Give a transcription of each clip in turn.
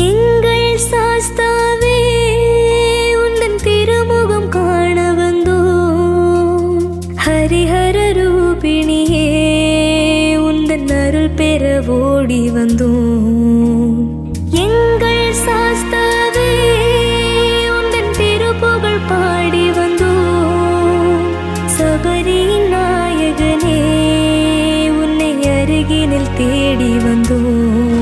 எங்கள் சாஸ்தாவே உந்தன் திருமுகம் காண வந்தோம். ஹரிஹர ரூபிணியே உந்தன் அருள் பெற ஓடி வந்தோம். எங்கள் சாஸ்தாவே உந்தன் திருப்புகழ் பாடி வந்தோம். சபரியின் நாயகனே உன்னை அருகினில் தேடி வந்தோம்.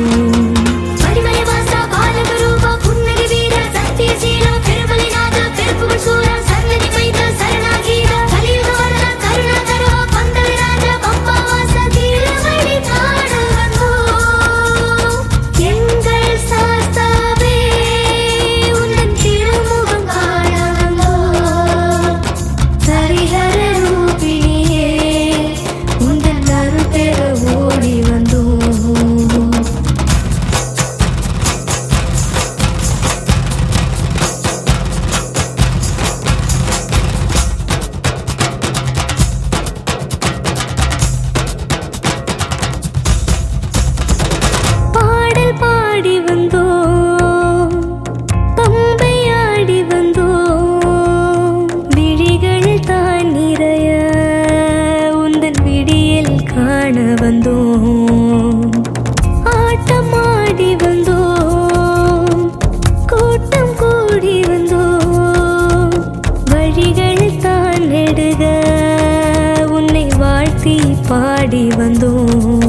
வந்தோம் ஆட்டமாடி வந்தோம் கூட்டம் கூடி வந்தோம் வழிகள் தான் நெடுக உன்னை வாழ்த்தி பாடி வந்தோம்.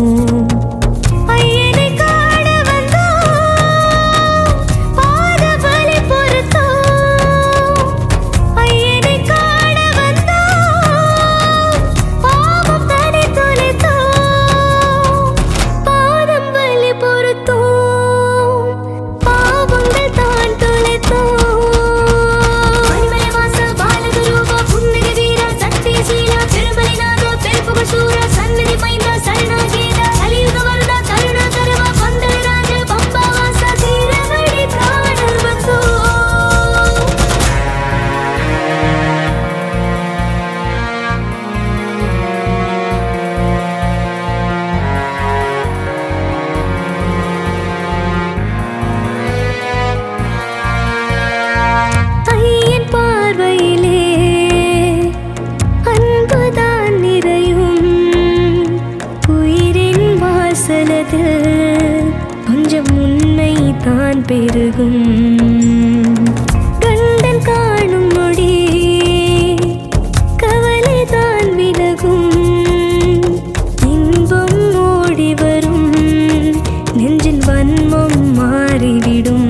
கொஞ்சம் உன்னை தான் பெருகும் கண்டன் காணும் மொழி கவலை தான் விலகும் இன்பம் ஓடி வரும் நெஞ்சின் வன்மம் மாறிவிடும்.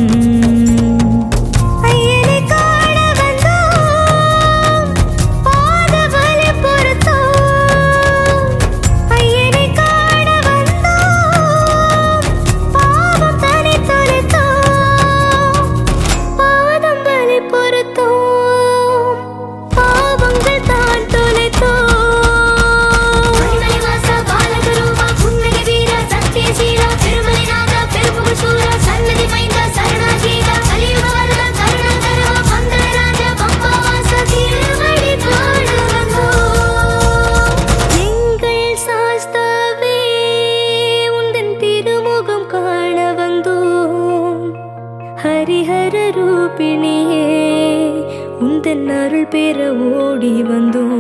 ஹரிஹர ரூபிணியே உந்தன் அருள் பெற ஓடி வந்தோம்.